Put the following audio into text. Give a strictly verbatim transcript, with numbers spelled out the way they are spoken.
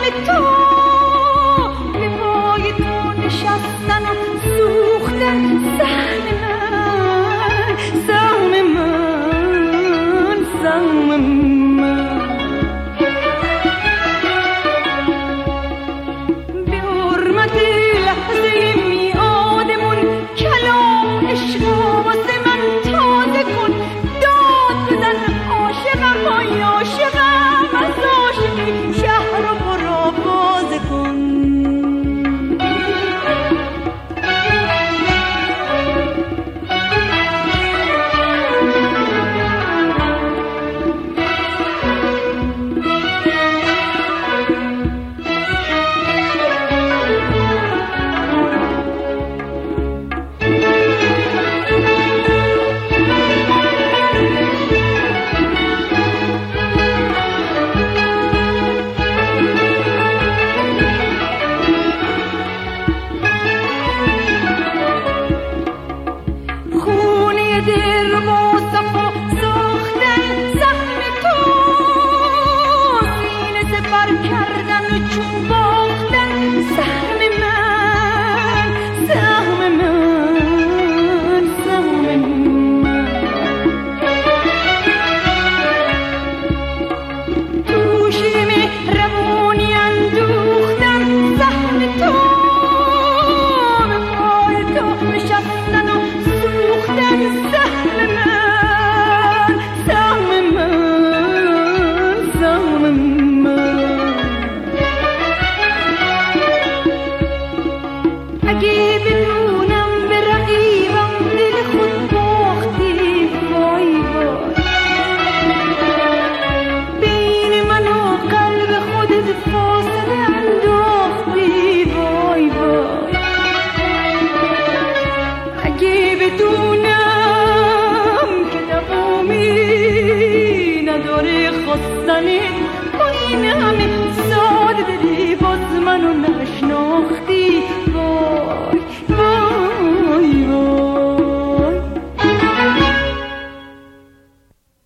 سهم تو به پای تو نشستن و سوختن سهم من سهم من سهم من به حرمت لحظه میعادمون کلام عشق واسه من تازه کن داد بزن عاشقم های عاشقم از عاشقی شهر رو برو بازه کن دل با صفا ساختن سهم تو سینه سپر کردن و چون باختن سهم من سهم من سهم من توشه مهربونی اندوختن سهم تو به پای تو نشستن و سوختن سهم من سهم من سهم من اگه بدونم به رقیبم دل خود باختی وای وای بین من و قلب خودت فاصله انداختی وای وای اگه بدونم که دوامی نداره خواستنه با این همه ساده دلی باز منو نشناختی